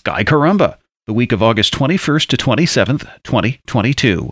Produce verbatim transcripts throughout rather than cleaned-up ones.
Sky Caramba, the week of August twenty-first to twenty-seventh, twenty twenty-two.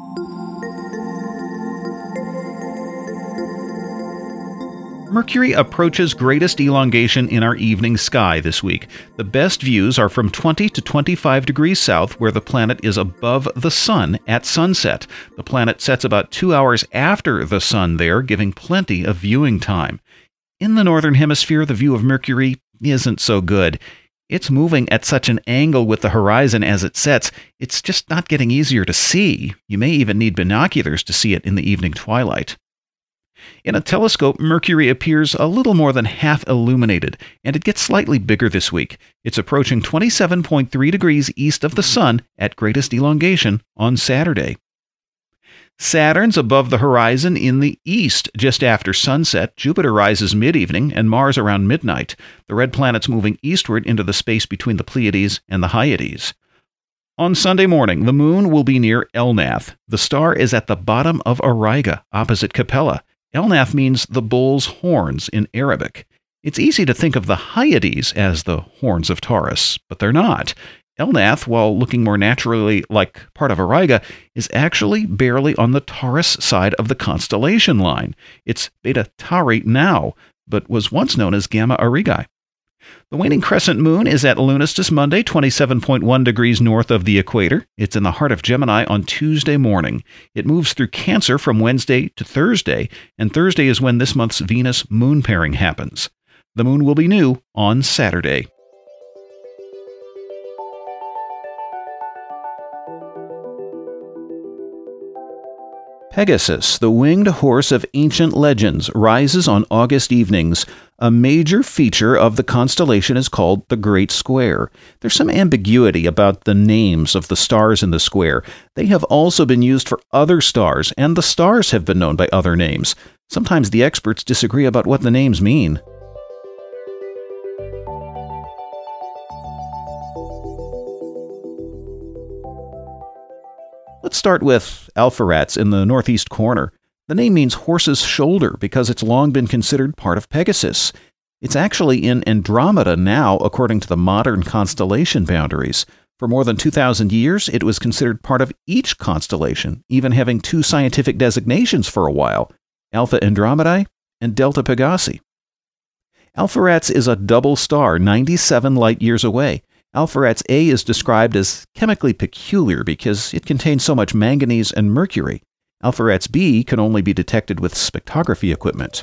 Mercury approaches greatest elongation in our evening sky this week. The best views are from twenty to twenty-five degrees south, where the planet is above the sun at sunset. The planet sets about two hours after the sun there, giving plenty of viewing time. In the northern hemisphere, the view of Mercury isn't so good. It's moving at such an angle with the horizon as it sets, it's just not getting easier to see. You may even need binoculars to see it in the evening twilight. In a telescope, Mercury appears a little more than half illuminated, and it gets slightly bigger this week. It's approaching twenty-seven point three degrees east of the sun at greatest elongation on Saturday. Saturn's above the horizon in the east just after sunset. Jupiter rises mid-evening and Mars around midnight. The red planet's moving eastward into the space between the Pleiades and the Hyades. On Sunday morning, the moon will be near Elnath. The star is at the bottom of Auriga, opposite Capella. Elnath means the bull's horns in Arabic. It's easy to think of the Hyades as the horns of Taurus, but they're not. Elnath, while looking more naturally like part of Auriga, is actually barely on the Taurus side of the constellation line. It's Beta Tauri now, but was once known as Gamma Aurigae. The waning crescent moon is at Lunistus Monday, twenty-seven point one degrees north of the equator. It's in the heart of Gemini on Tuesday morning. It moves through Cancer from Wednesday to Thursday, and Thursday is when this month's Venus moon pairing happens. The moon will be new on Saturday. Pegasus, the winged horse of ancient legends, rises on August evenings. A major feature of the constellation is called the Great Square. There's some ambiguity about the names of the stars in the square. They have also been used for other stars, and the stars have been known by other names. Sometimes the experts disagree about what the names mean. Let's start with Alpheratz in the northeast corner. The name means horse's shoulder because it's long been considered part of Pegasus. It's actually in Andromeda now, according to the modern constellation boundaries. For more than two thousand years, it was considered part of each constellation, even having two scientific designations for a while, Alpha Andromedae and Delta Pegasi. Alpheratz is a double star, ninety-seven light-years away. Alpheratz A is described as chemically peculiar because it contains so much manganese and mercury. Alpheratz B can only be detected with spectrography equipment.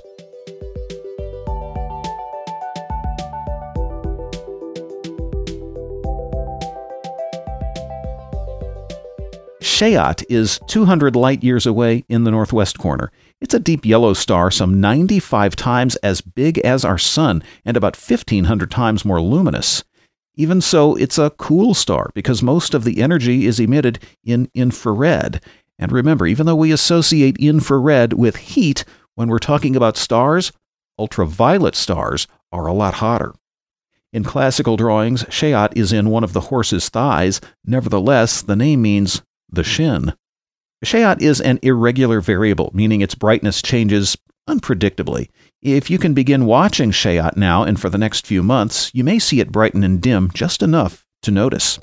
Shaot is two hundred light-years away in the northwest corner. It's a deep yellow star some ninety-five times as big as our Sun and about fifteen hundred times more luminous. Even so, it's a cool star because most of the energy is emitted in infrared. And remember, even though we associate infrared with heat, when we're talking about stars, ultraviolet stars are a lot hotter. In classical drawings, Shaot is in one of the horse's thighs. Nevertheless, the name means the shin. Shaot is an irregular variable, meaning its brightness changes unpredictably. If you can begin watching Shaot now and for the next few months, you may see it brighten and dim just enough to notice.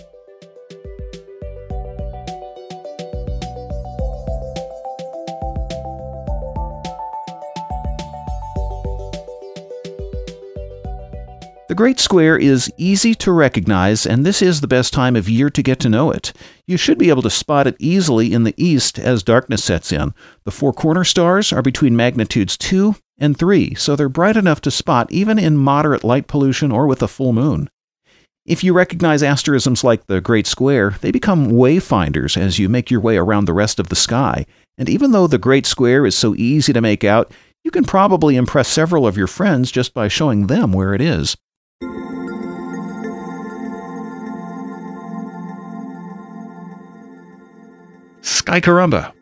The Great Square is easy to recognize, and this is the best time of year to get to know it. You should be able to spot it easily in the east as darkness sets in. The four corner stars are between magnitudes two and three, so they're bright enough to spot even in moderate light pollution or with a full moon. If you recognize asterisms like the Great Square, they become wayfinders as you make your way around the rest of the sky. And even though the Great Square is so easy to make out, you can probably impress several of your friends just by showing them where it is. Sky Caramba.